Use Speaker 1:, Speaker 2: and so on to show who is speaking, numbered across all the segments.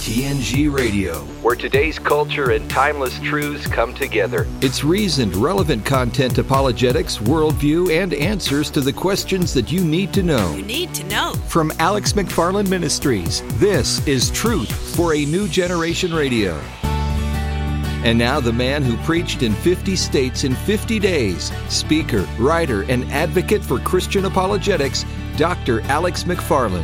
Speaker 1: TNG Radio,
Speaker 2: where today's culture and timeless truths come together.
Speaker 1: It's reasoned, relevant content, apologetics, worldview, and answers to the questions that you need to know. From Alex McFarland Ministries, this is Truth for a New Generation Radio. And now the man who preached in 50 states in 50 days, speaker, writer, and advocate for Christian apologetics, Dr. Alex McFarland.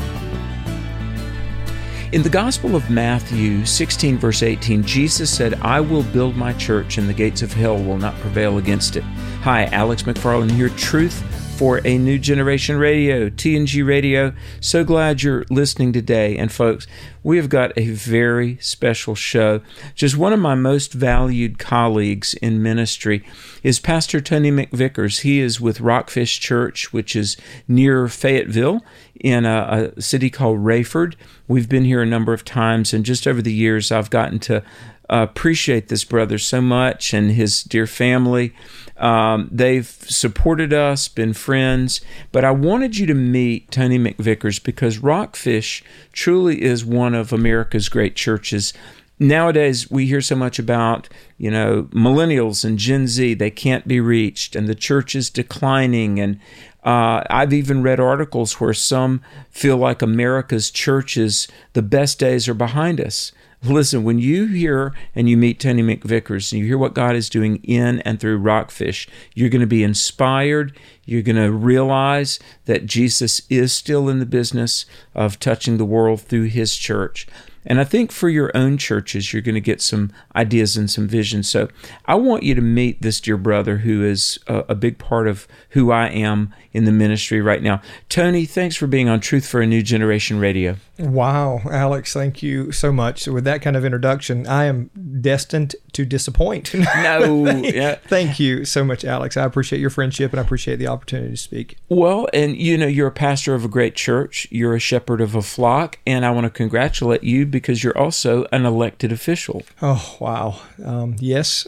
Speaker 3: In the Gospel of Matthew 16, verse 18, Jesus said, "I will build my church, and the gates of hell will not prevail against it." Hi, Alex McFarland here, Truth for a New Generation Radio, TNG Radio. So glad you're listening today. And folks, we have got a very special show. Just one of my most valued colleagues in ministry is Pastor Tony McVickers. He is with Rockfish Church, which is near Fayetteville in a city called Rayford. We've been here a number of times, and just over the years, I've gotten to appreciate this brother so much and his dear family. They've supported us, been friends, but I wanted you to meet Tony McVickers because Rockfish truly is one of America's great churches. Nowadays, we hear so much about, millennials and Gen Z, they can't be reached, and the church is declining, and I've even read articles where some feel like America's churches, the best days are behind us. Listen, when you hear and you meet Tony McVickers and you hear what God is doing in and through Rockfish, you're going to be inspired. You're going to realize that Jesus is still in the business of touching the world through his church. And I think for your own churches, you're going to get some ideas and some visions. So I want you to meet this dear brother who is a big part of who I am in the ministry right now. Tony, thanks for being on Truth for a New Generation Radio.
Speaker 4: Wow, Alex, thank you so much. So with that kind of introduction, I am destined to disappoint.
Speaker 3: No. Yeah.
Speaker 4: Thank you so much, Alex. I appreciate your friendship and I appreciate the opportunity to speak.
Speaker 3: Well, and you're a pastor of a great church. You're a shepherd of a flock, and I want to congratulate you because you're also an elected official.
Speaker 4: Oh, wow. Yes.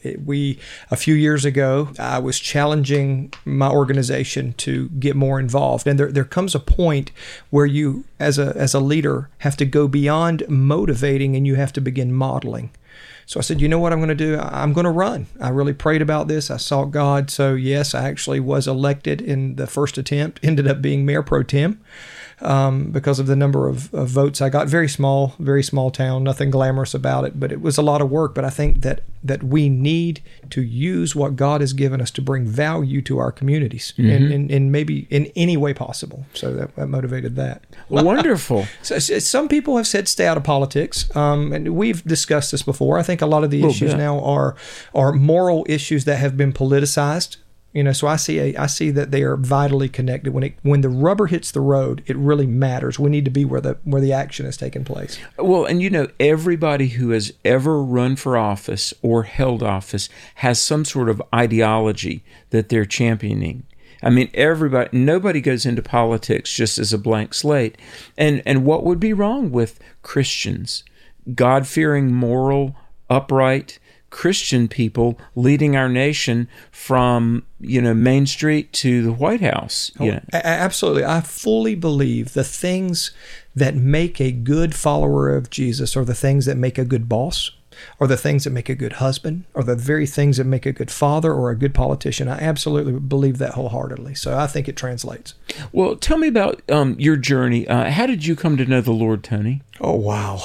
Speaker 4: A few years ago, I was challenging my organization to get more involved. And there comes a point where you, as a leader, have to go beyond motivating and you have to begin modeling. So I said, you know what I'm going to do? I'm going to run. I really prayed about this. I sought God. So yes, I actually was elected in the first attempt, ended up being mayor pro tem. Because of the number of votes I got. Very small town, nothing glamorous about it, but it was a lot of work. But I think that we need to use what God has given us to bring value to our communities in maybe in any way possible. So that motivated that.
Speaker 3: Wonderful.
Speaker 4: So some people have said stay out of politics, and we've discussed this before. I think a lot of the issues now are moral issues that have been politicized. So I see that they are vitally connected. When the rubber hits the road, it really matters. We need to be where the action is taking place.
Speaker 3: Well, and everybody who has ever run for office or held office has some sort of ideology that they're championing. I mean, nobody goes into politics just as a blank slate. And what would be wrong with Christians, God-fearing, moral, upright Christian people leading our nation from, Main Street to the White House?
Speaker 4: Absolutely. I fully believe the things that make a good follower of Jesus are the things that make a good boss, or the things that make a good husband, or the very things that make a good father or a good politician. I absolutely believe that wholeheartedly. So I think it translates.
Speaker 3: Well, tell me about your journey. How did you come to know the Lord, Tony?
Speaker 4: Oh, wow.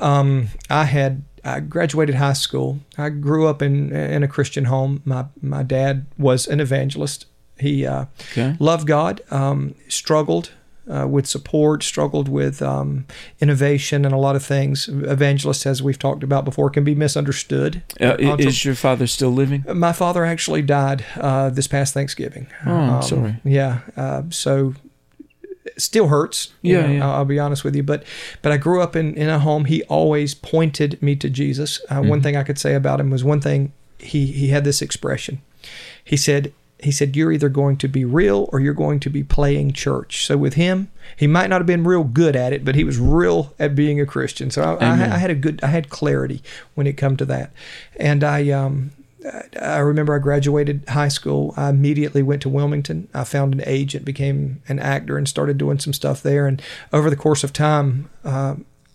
Speaker 4: I graduated high school. I grew up in a Christian home. My dad was an evangelist. He loved God, struggled with support, struggled with innovation and a lot of things. Evangelists, as we've talked about before, can be misunderstood.
Speaker 3: Is your father still living?
Speaker 4: My father actually died this past Thanksgiving.
Speaker 3: Oh, I'm sorry.
Speaker 4: Yeah. So still hurts. I'll be honest with you. But I grew up in a home. He always pointed me to Jesus. One thing I could say about him was one thing. He had this expression. He said, you're either going to be real or you're going to be playing church. So with him, he might not have been real good at it, but he was real at being a Christian. So I had clarity when it come to that. And I remember I graduated high school. I immediately went to Wilmington. I found an agent, became an actor, and started doing some stuff there. And over the course of time,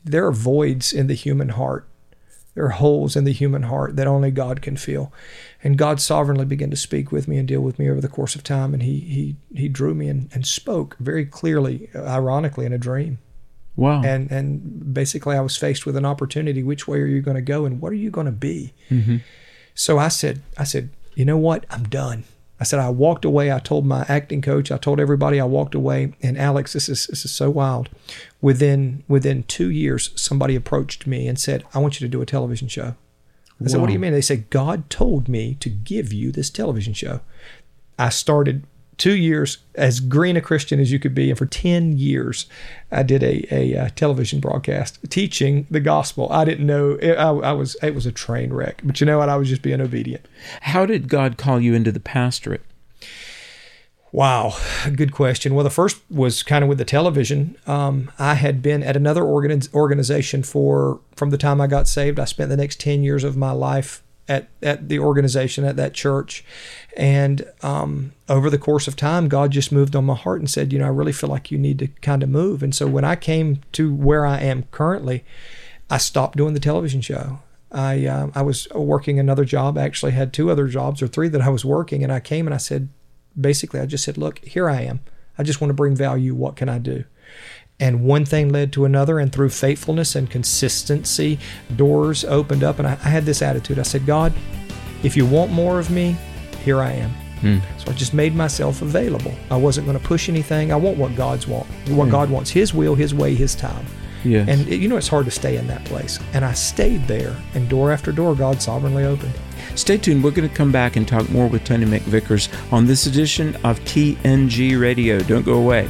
Speaker 4: there are voids in the human heart. There are holes in the human heart that only God can fill. And God sovereignly began to speak with me and deal with me over the course of time. And he drew me and spoke very clearly, ironically, in a dream.
Speaker 3: Wow.
Speaker 4: And basically I was faced with an opportunity. Which way are you going to go, and what are you going to be?
Speaker 3: Mm-hmm.
Speaker 4: So I said, you know what? I'm done. I said, I walked away. I told my acting coach, I told everybody, I walked away. And Alex, this is so wild. Within 2 years, somebody approached me and said, I want you to do a television show. I said, what do you mean? They said, God told me to give you this television show. I started 2 years as green a Christian as you could be. And for 10 years, I did a television broadcast teaching the gospel. I didn't know, it was a train wreck. But you know what? I was just being obedient.
Speaker 3: How did God call you into the pastorate?
Speaker 4: Wow, good question. Well, the first was kind of with the television. I had been at another organization from the time I got saved. I spent the next 10 years of my life at the organization, at that church. And over the course of time, God just moved on my heart and said, I really feel like you need to kind of move. And so when I came to where I am currently, I stopped doing the television show. I was working another job. I actually had 2 other jobs, or 3 that I was working. And I came and I said, basically, I just said, look, here I am. I just want to bring value. What can I do? And one thing led to another, and through faithfulness and consistency, doors opened up. And I had this attitude. I said, God, if you want more of me, here I am. So I just made myself available. I wasn't going to push anything. I want what God wants, His will, His way, His time.
Speaker 3: Yes.
Speaker 4: And it's hard to stay in that place. And I stayed there, and door after door, God sovereignly opened.
Speaker 3: Stay tuned. We're going to come back and talk more with Tony McVickers on this edition of TNG Radio. Don't go away.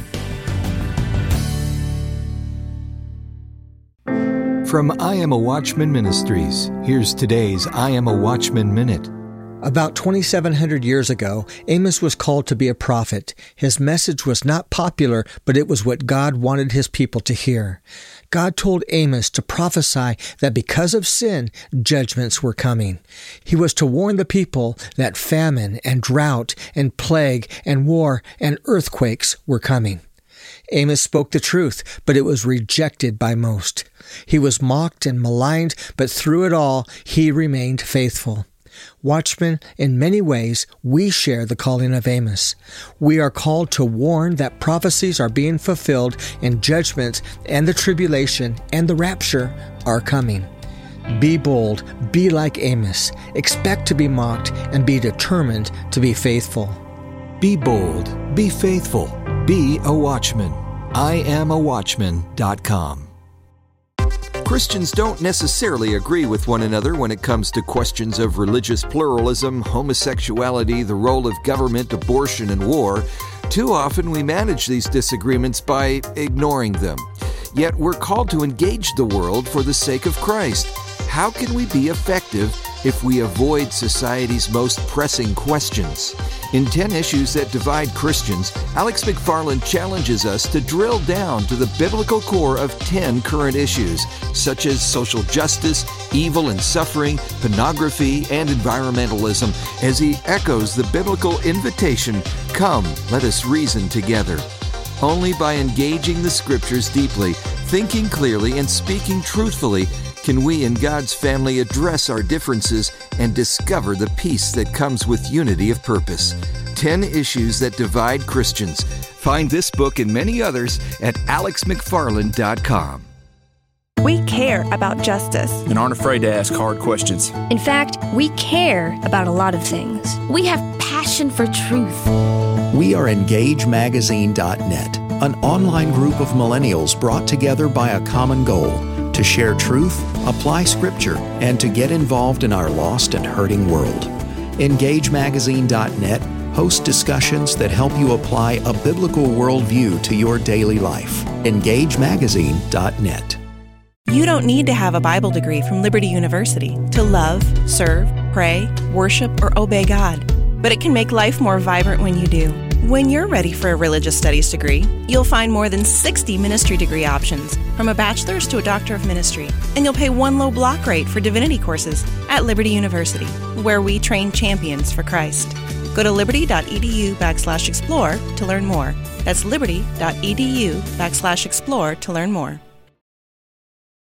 Speaker 1: From I Am a Watchman Ministries, here's today's I Am a Watchman Minute.
Speaker 5: About 2,700 years ago, Amos was called to be a prophet. His message was not popular, but it was what God wanted His people to hear. God told Amos to prophesy that because of sin, judgments were coming. He was to warn the people that famine and drought and plague and war and earthquakes were coming. Amos spoke the truth, but it was rejected by most. He was mocked and maligned, but through it all, he remained faithful. Watchmen, in many ways, we share the calling of Amos. We are called to warn that prophecies are being fulfilled and judgment and the tribulation and the rapture are coming. Be bold, be like Amos, expect to be mocked, and be determined to be faithful.
Speaker 1: Be bold, be faithful, be a watchman. IamAWatchman.com. Christians don't necessarily agree with one another when it comes to questions of religious pluralism, homosexuality, the role of government, abortion, and war. Too often we manage these disagreements by ignoring them. Yet we're called to engage the world for the sake of Christ. How can we be effective if we avoid society's most pressing questions? In 10 Issues That Divide Christians, Alex McFarland challenges us to drill down to the biblical core of 10 current issues, such as social justice, evil and suffering, pornography, and environmentalism, as he echoes the biblical invitation, "Come, let us reason together." Only by engaging the Scriptures deeply, thinking clearly, and speaking truthfully can we in God's family address our differences and discover the peace that comes with unity of purpose. 10 Issues That Divide Christians. Find this book and many others at alexmcfarland.com.
Speaker 6: We care about justice
Speaker 7: and aren't afraid to ask hard questions.
Speaker 8: In fact, we care about a lot of things. We have passion for truth.
Speaker 9: We are EngageMagazine.net, an online group of millennials brought together by a common goal: to share truth, apply Scripture, and to get involved in our lost and hurting world. EngageMagazine.net hosts discussions that help you apply a biblical worldview to your daily life. EngageMagazine.net.
Speaker 6: You don't need to have a Bible degree from Liberty University to love, serve, pray, worship, or obey God. But it can make life more vibrant when you do. When you're ready for a religious studies degree, you'll find more than 60 ministry degree options, from a bachelor's to a doctor of ministry. And you'll pay one low block rate for divinity courses at Liberty University, where we train champions for Christ. Go to liberty.edu/explore to learn more. That's liberty.edu/explore to learn more.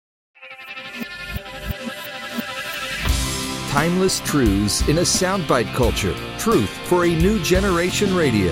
Speaker 1: timeless truths in a soundbite culture. Truth for a New Generation Radio.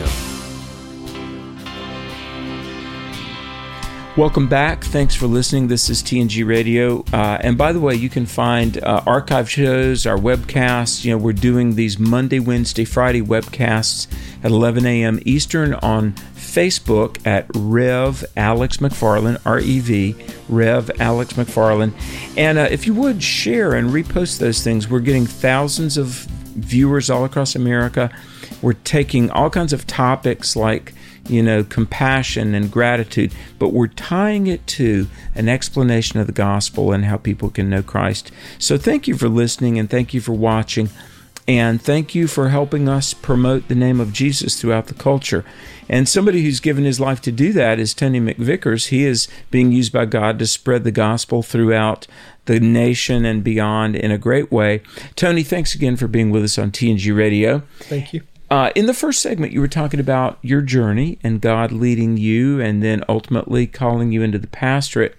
Speaker 3: Welcome back. Thanks for listening. This is TNG Radio. And by the way, you can find archive shows, our webcasts. We're doing these Monday, Wednesday, Friday webcasts at 11 a.m. Eastern on Facebook at Rev Alex McFarland, R-E-V, Rev Alex McFarland. And if you would, share and repost those things. We're getting thousands of viewers all across America. We're taking all kinds of topics like compassion and gratitude, but we're tying it to an explanation of the gospel and how people can know Christ. So thank you for listening, and thank you for watching, and thank you for helping us promote the name of Jesus throughout the culture. And somebody who's given his life to do that is Tony McVickers. He is being used by God to spread the gospel throughout the nation and beyond in a great way. Tony, thanks again for being with us on TNG Radio.
Speaker 4: Thank you.
Speaker 3: In the first segment, you were talking about your journey and God leading you and then ultimately calling you into the pastorate.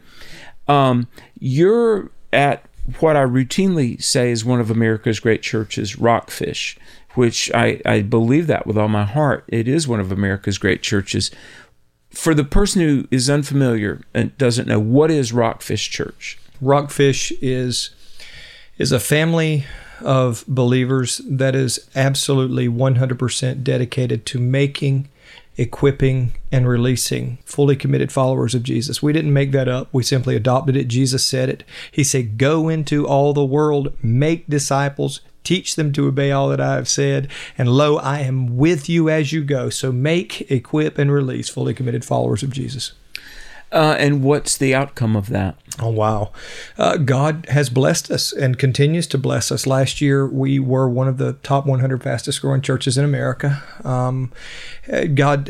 Speaker 3: You're at what I routinely say is one of America's great churches, Rockfish, which I believe that with all my heart. It is one of America's great churches. For the person who is unfamiliar and doesn't know, what is Rockfish Church?
Speaker 4: Rockfish is a family of believers that is absolutely 100% dedicated to making, equipping, and releasing fully committed followers of Jesus. We didn't make that up. We simply adopted it. Jesus said it. He said, "Go into all the world, make disciples, teach them to obey all that I have said, and lo, I am with you as you go." So make, equip, and release fully committed followers of Jesus.
Speaker 3: And what's the outcome of that?
Speaker 4: Oh, wow. God has blessed us and continues to bless us. Last year, we were one of the top 100 fastest growing churches in America. God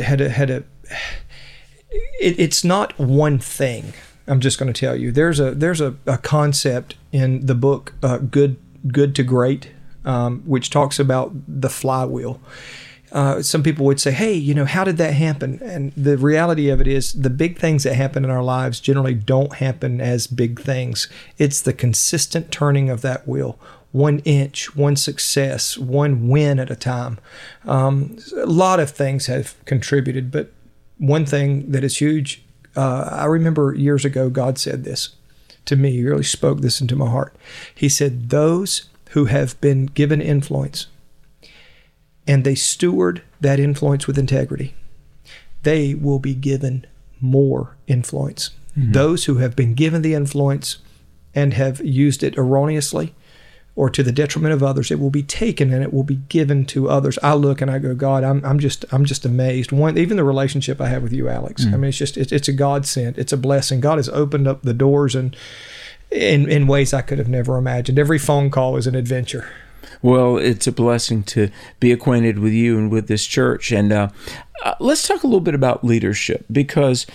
Speaker 4: it's not one thing. I'm just going to tell you. There's a concept in the book, Good to Great, which talks about the flywheel. Some people would say, hey, how did that happen? And the reality of it is the big things that happen in our lives generally don't happen as big things. It's the consistent turning of that wheel. 1 inch, one success, one win at a time. A lot of things have contributed, but one thing that is huge, I remember years ago, God said this to me. He really spoke this into my heart. He said, those who have been given influence and they steward that influence with integrity, they will be given more influence. Mm-hmm. Those who have been given the influence and have used it erroneously or to the detriment of others, it will be taken and it will be given to others. I look and I go, God, I'm just amazed. Even the relationship I have with you, Alex. Mm-hmm. I mean, it's a godsend. It's a blessing. God has opened up the doors and in ways I could have never imagined. Every phone call is an adventure.
Speaker 3: Well, it's a blessing to be acquainted with you and with this church. And let's talk a little bit about leadership because,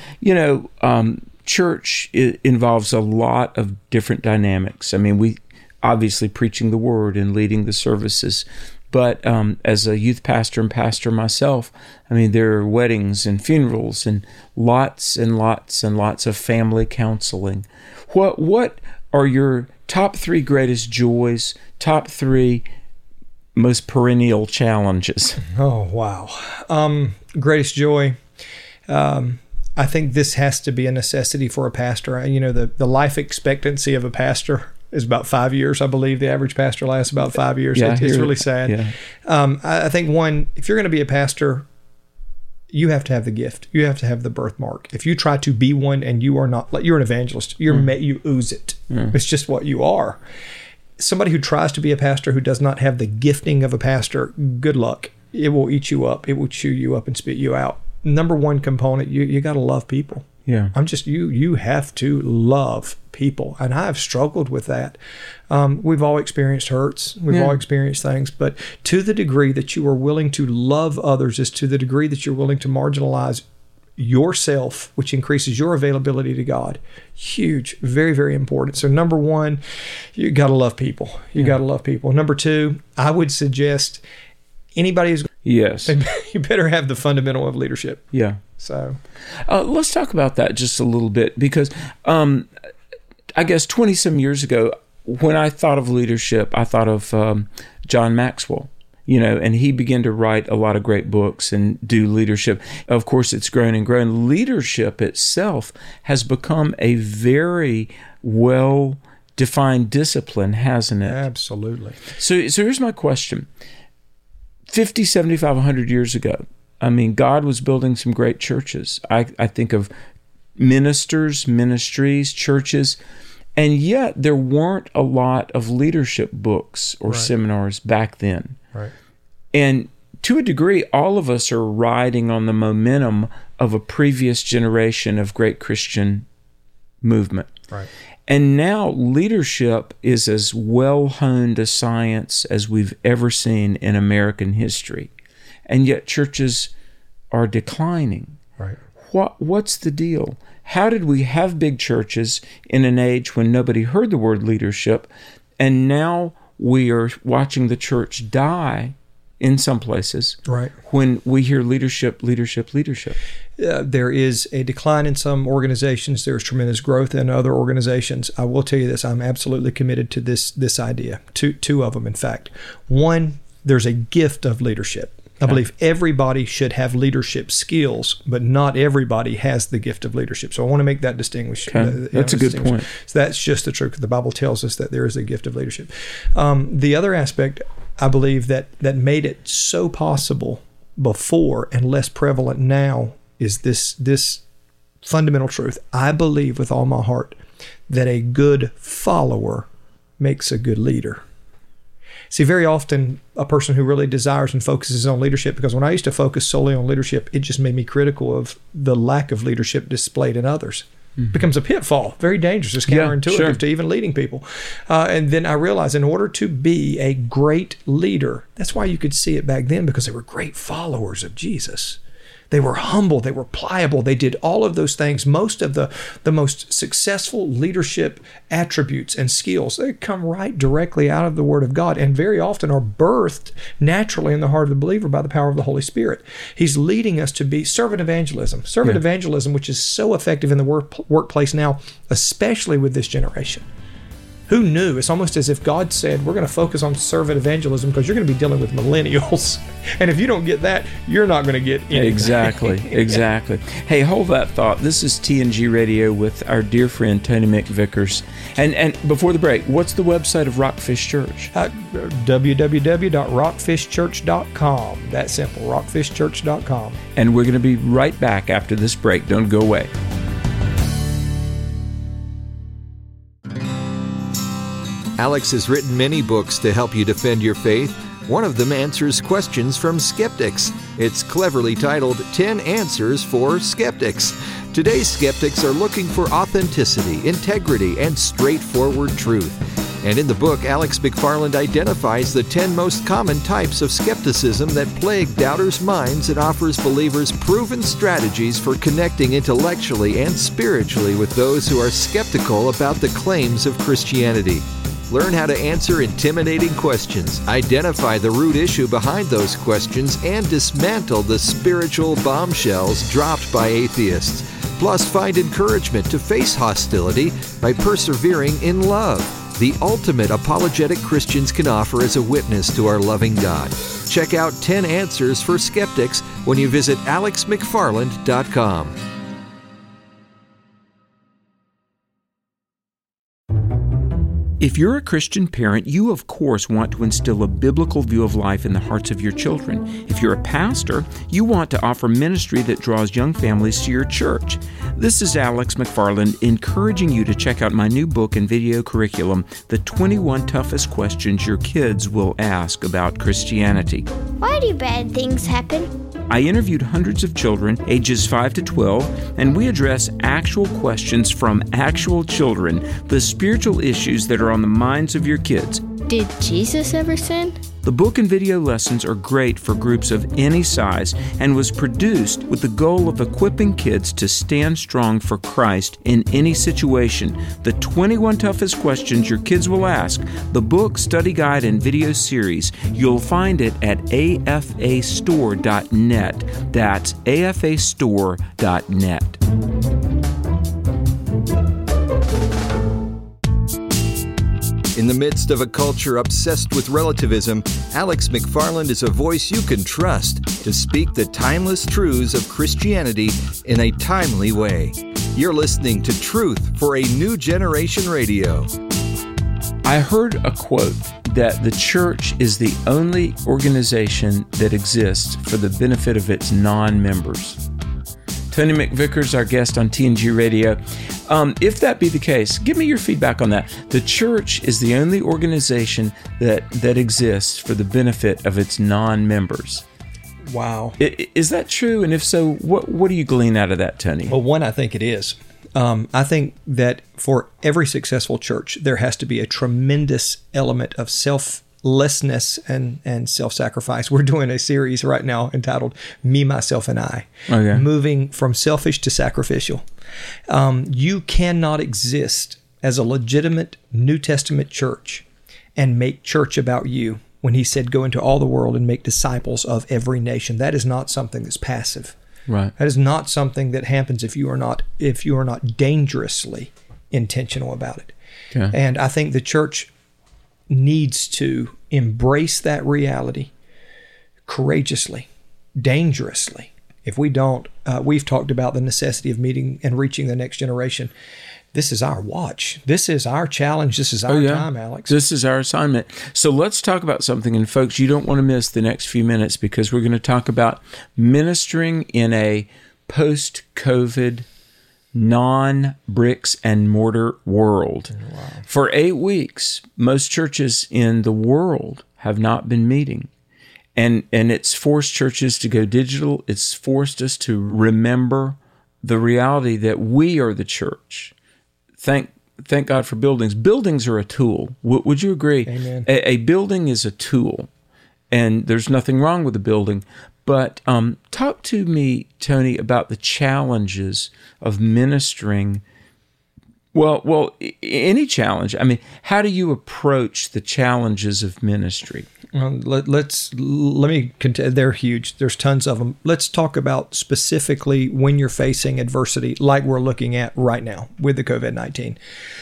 Speaker 3: church involves a lot of different dynamics. I mean, we obviously preaching the word and leading the services. But as a youth pastor and pastor myself, I mean, there are weddings and funerals and lots and lots and lots of family counseling. What are your top 3 greatest joys, top 3 most perennial challenges?
Speaker 4: Oh, wow. Greatest joy. I think this has to be a necessity for a pastor. The life expectancy of a pastor is about 5 years. I believe the average pastor lasts about 5 years.
Speaker 3: Yeah,
Speaker 4: it's really sad.
Speaker 3: Yeah.
Speaker 4: I think one, if you're going to be a pastor, you have to have the gift. You have to have the birthmark. If you try to be one and you are not, like you're an evangelist, you ooze it. It's just what you are. Somebody who tries to be a pastor who does not have the gifting of a pastor, good luck. It will eat you up. It will chew you up and spit you out. Number one component, you got to love people.
Speaker 3: Yeah.
Speaker 4: You have to love people. And I've struggled with that. We've all experienced hurts. We've all experienced things. But to the degree that you are willing to love others is to the degree that you're willing to marginalize yourself, which increases your availability to God. Huge. Very, very important. So number one, you got to love people. You got to love people. Number two, I would suggest anybody who's you better have the fundamental of leadership.
Speaker 3: Yeah.
Speaker 4: So
Speaker 3: let's talk about that just a little bit because I guess 20 some years ago, when I thought of leadership, I thought of John Maxwell. And he began to write a lot of great books and do leadership. Of course, it's grown and grown. Leadership itself has become a very well-defined discipline, hasn't it?
Speaker 4: Absolutely.
Speaker 3: So here's my question. 50, 75, 100 years ago, God was building some great churches. I think of ministers, ministries, churches, and yet there weren't a lot of leadership books or seminars back then.
Speaker 4: Right.
Speaker 3: And to a degree, all of us are riding on the momentum of a previous generation of great Christian movement.
Speaker 4: Right.
Speaker 3: And now leadership is as well-honed a science as we've ever seen in American history. And yet churches are declining.
Speaker 4: Right.
Speaker 3: What's the deal? How did we have big churches in an age when nobody heard the word leadership, and now we are watching the church die in some places when we hear leadership?
Speaker 4: There is a decline in some organizations. There's tremendous growth in other organizations. I will tell you this. I'm absolutely committed to this idea. Two of them, in fact. One, there's a gift of leadership. I believe everybody should have leadership skills, but not everybody has the gift of leadership. So I want to make that distinction.
Speaker 3: That's a good point.
Speaker 4: So that's just the truth. The Bible tells us that there is a gift of leadership. The other aspect, I believe, that made it so possible before and less prevalent now is this fundamental truth. I believe with all my heart that a good follower makes a good leader. See, very often a person who really desires and focuses on leadership, because when I used to focus solely on leadership, it just made me critical of the lack of leadership displayed in others. Mm-hmm. Becomes a pitfall, very dangerous. It's counterintuitive to even leading people. And then I realized in order to be a great leader, that's why you could see it back then, because they were great followers of Jesus. They were humble. They were pliable. They did all of those things. Most of the most successful leadership attributes and skills, they come right directly out of the Word of God, and very often are birthed naturally in the heart of the believer by the power of the Holy Spirit. He's leading us to be servant evangelism. Servant evangelism, which is so effective in the workplace now, especially with this generation. Who knew? It's almost as if God said, we're going to focus on servant evangelism because you're going to be dealing with millennials. And if you don't get that, you're not going to get anything.
Speaker 3: Exactly. Hey, hold that thought. This is TNG Radio with our dear friend Tony McVickers. And before the break, what's the website of Rockfish Church?
Speaker 4: www.rockfishchurch.com. That's simple, rockfishchurch.com.
Speaker 3: And we're going to be right back after this break. Don't go away.
Speaker 1: Alex has written many books to help you defend your faith. One of them answers questions from skeptics. It's cleverly titled 10 Answers for Skeptics. Today's skeptics are looking for authenticity, integrity, and straightforward truth. And in the book, Alex McFarland identifies the 10 most common types of skepticism that plague doubters' minds and offers believers proven strategies for connecting intellectually and spiritually with those who are skeptical about the claims of Christianity. Learn how to answer intimidating questions, identify the root issue behind those questions, and dismantle the spiritual bombshells dropped by atheists. Plus, find encouragement to face hostility by persevering in love, the ultimate apologetic Christians can offer as a witness to our loving God. Check out 10 Answers for Skeptics when you visit alexmcfarland.com.
Speaker 3: If you're a Christian parent, you of course want to instill a biblical view of life in the hearts of your children. If you're a pastor, you want to offer ministry that draws young families to your church. This is Alex McFarland encouraging you to check out my new book and video curriculum, The 21 Toughest Questions Your Kids Will Ask About Christianity.
Speaker 8: Why do bad things happen?
Speaker 3: I interviewed hundreds of children, ages 5 to 12, and we address actual questions from actual children, the spiritual issues that are on the minds of your kids.
Speaker 8: Did Jesus ever sin?
Speaker 3: The book and video lessons are great for groups of any size and was produced with the goal of equipping kids to stand strong for Christ in any situation. The 21 Toughest Questions Your Kids Will Ask, the book, study guide, and video series. You'll find it at afastore.net. That's afastore.net.
Speaker 1: In the midst of a culture obsessed with relativism, Alex McFarland is a voice you can trust to speak the timeless truths of Christianity in a timely way. You're listening to Truth for a New Generation Radio.
Speaker 3: I heard a quote that the church is the only organization that exists for the benefit of its non-members. Tony McVickers, our guest on TNG Radio. If that be the case, give me your feedback on that. The church is the only organization that exists for the benefit of its non-members.
Speaker 4: Wow.
Speaker 3: Is that true? And if so, what do you glean out of that, Tony?
Speaker 4: Well, one, I think it is. I think that for every successful church, there has to be a tremendous element of selflessness and self-sacrifice. We're doing a series right now entitled Me, Myself, and I, moving from selfish to sacrificial. You cannot exist as a legitimate New Testament church and make church about you when he said, go into all the world and make disciples of every nation. That is not something that's passive.
Speaker 3: Right.
Speaker 4: That is not something that happens if you are not dangerously intentional about it.
Speaker 3: Okay.
Speaker 4: And I think the church needs to embrace that reality courageously, dangerously. If we don't, we've talked about the necessity of meeting and reaching the next generation. This is our watch. This is our challenge. This is our time, Alex.
Speaker 3: This is our assignment. So let's talk about something. And folks, you don't want to miss the next few minutes because we're going to talk about ministering in a post-COVID, non-bricks and mortar world.
Speaker 4: Wow.
Speaker 3: For 8 weeks, most churches in the world have not been meeting. And it's forced churches to go digital. It's forced us to remember the reality that we are the church. Thank God for buildings. Buildings are a tool. Would you agree?
Speaker 4: Amen.
Speaker 3: A building is a tool, and there's nothing wrong with a building. But talk to me, Tony, about the challenges of ministering. Well, any challenge. I mean, how do you approach the challenges of ministry?
Speaker 4: Let me contend. They're huge. There's tons of them. Let's talk about specifically when you're facing adversity, like we're looking at right now with the COVID-19.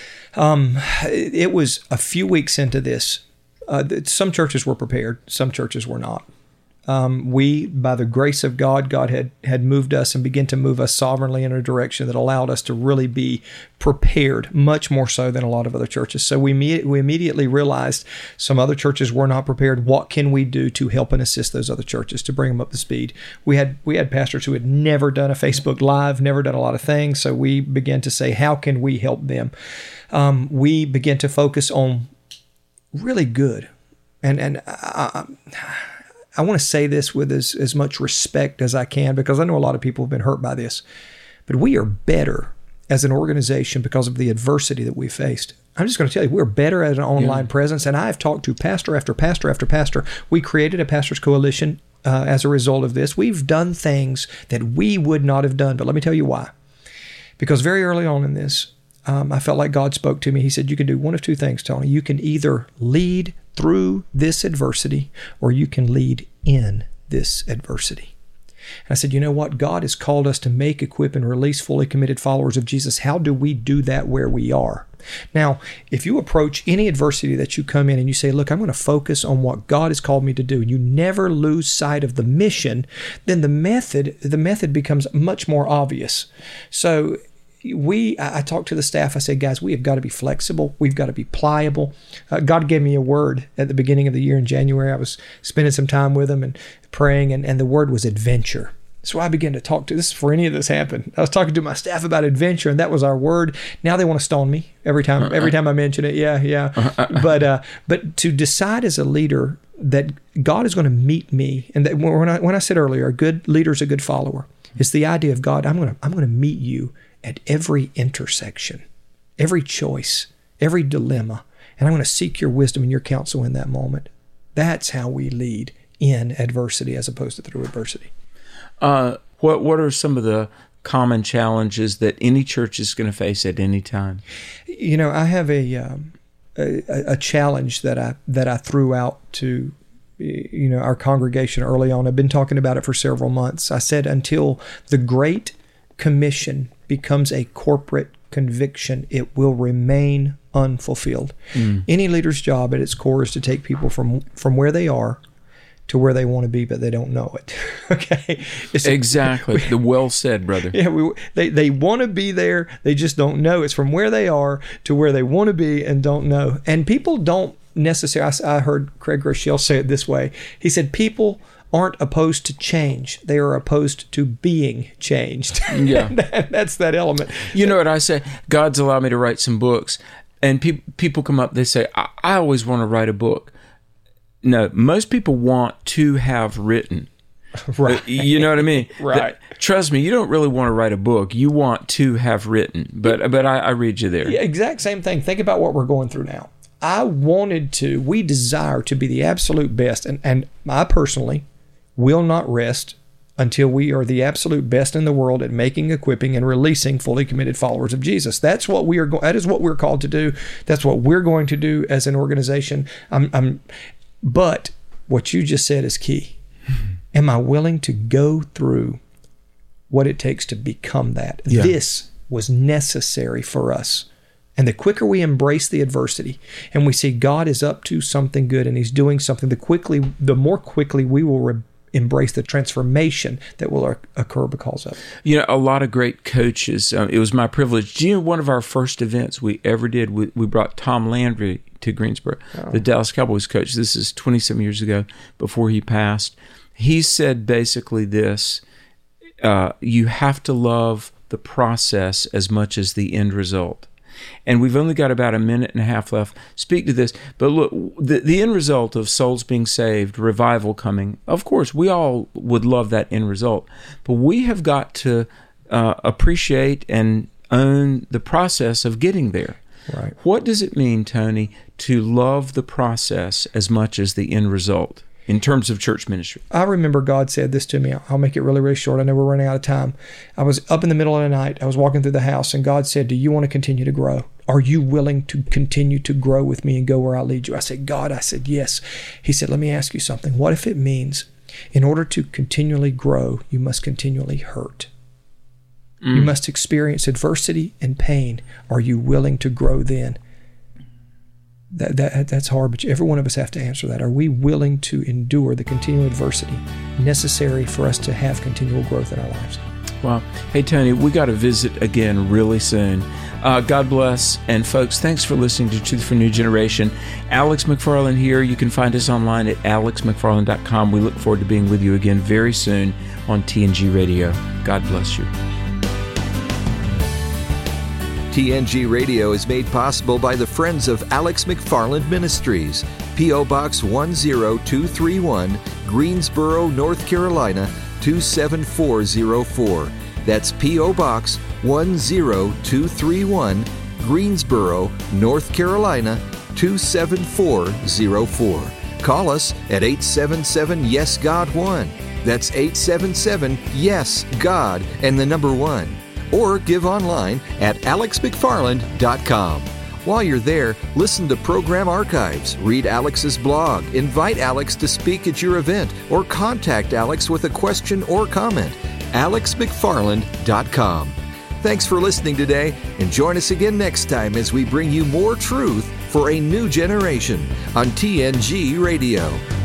Speaker 4: It was a few weeks into this. Some churches were prepared. Some churches were not. We, by the grace of God had moved us and began to move us sovereignly in a direction that allowed us to really be prepared, much more so than a lot of other churches. So we immediately realized some other churches were not prepared. What can we do to help and assist those other churches to bring them up to speed? We had pastors who had never done a Facebook Live, never done a lot of things. So we began to say, how can we help them? We began to focus on really good and I want to say this with as much respect as I can because I know a lot of people have been hurt by this, but we are better as an organization because of the adversity that we faced. I'm just going to tell you, we're better at an online presence, and I've talked to pastor after pastor after pastor. We created a pastors coalition as a result of this. We've done things that we would not have done, but let me tell you why. Because very early on in this, I felt like God spoke to me. He said, you can do one of two things, Tony. You can either lead through this adversity or you can lead in this adversity. And I said, you know what? God has called us to make, equip, and release fully committed followers of Jesus. How do we do that where we are? Now, if you approach any adversity that you come in and you say, look, I'm going to focus on what God has called me to do, and you never lose sight of the mission, then the method becomes much more obvious. So I talked to the staff. I said, guys, we have got to be flexible. We've got to be pliable. God gave me a word at the beginning of the year in January. I was spending some time with him and praying, and the word was adventure. So I began to talk to this before any of this happened. I was talking to my staff about adventure, and that was our word. Now they want to stone me every time I mention it. Yeah. But to decide as a leader that God is going to meet me, and that when I said earlier, a good leader is a good follower. It's the idea of God. I'm going to meet you at every intersection, every choice, every dilemma, and I'm going to seek your wisdom and your counsel in that moment. That's how we lead in adversity as opposed to through adversity.
Speaker 3: What are some of the common challenges that any church is going to face at any time?
Speaker 4: You know, I have a challenge that I threw out to our congregation early on. I've been talking about it for several months. I said until the Great Commission becomes a corporate conviction, it will remain unfulfilled. Any leader's job at its core is to take people from where they are to where they want to be, but they don't know it. Okay?
Speaker 3: Exactly. Well said, brother.
Speaker 4: Yeah, they want to be there, they just don't know. It's from where they are to where they want to be and don't know. And people don't necessarily, I heard Craig Groeschel say it this way. He said, people aren't opposed to change. They are opposed to being changed.
Speaker 3: Yeah.
Speaker 4: That's that element.
Speaker 3: You know what I say? God's allowed me to write some books. And people come up, they say, I always want to write a book. No, most people want to have written.
Speaker 4: Right.
Speaker 3: You know what I mean?
Speaker 4: Right.
Speaker 3: Trust me, you don't really want to write a book. You want to have written. But I read you there.
Speaker 4: Yeah, exact same thing. Think about what we're going through now. We desire to be the absolute best. And I personally will not rest until we are the absolute best in the world at making, equipping, and releasing fully committed followers of Jesus. That is what we're called to do. That's what we're going to do as an organization. But what you just said is key. Am I willing to go through what it takes to become that? Yeah. This was necessary for us. And the quicker we embrace the adversity and we see God is up to something good and he's doing something, the more quickly we will embrace the transformation that will occur because of it.
Speaker 3: You know, a lot of great coaches. It was my privilege. Do you know one of our first events we ever did, we brought Tom Landry to Greensboro, the Dallas Cowboys coach. This is 27 years ago before he passed. He said basically this, you have to love the process as much as the end result. And we've only got about a minute and a half left. Speak to this. But look, the end result of souls being saved, revival coming, of course, we all would love that end result. But we have got to appreciate and own the process of getting there.
Speaker 4: Right.
Speaker 3: What does it mean, Tony, to love the process as much as the end result in terms of church ministry?
Speaker 4: I remember God said this to me. I'll make it really, really short. I know we're running out of time. I was up in the middle of the night. I was walking through the house, and God said, do you want to continue to grow? Are you willing to continue to grow with me and go where I lead you? I said, God, yes. He said, let me ask you something. What if it means in order to continually grow, you must continually hurt? You must experience adversity and pain. Are you willing to grow then? That's hard, but every one of us have to answer that. Are we willing to endure the continual adversity necessary for us to have continual growth in our lives?
Speaker 3: Wow. Hey, Tony, we got to visit again really soon. God bless. And folks, thanks for listening to Truth for New Generation. Alex McFarland here. You can find us online at alexmcfarland.com. We look forward to being with you again very soon on TNG Radio. God bless you.
Speaker 1: TNG Radio is made possible by the Friends of Alex McFarland Ministries, P.O. Box 10231, Greensboro, North Carolina, 27404. That's P.O. Box 10231, Greensboro, North Carolina, 27404. Call us at 877-YES-GOD-1. That's 877-YES-GOD and the number 1. Or give online at alexmcfarland.com. While you're there, listen to program archives, read Alex's blog, invite Alex to speak at your event, or contact Alex with a question or comment. alexmcfarland.com. Thanks for listening today, and join us again next time as we bring you more truth for a new generation on TNG Radio.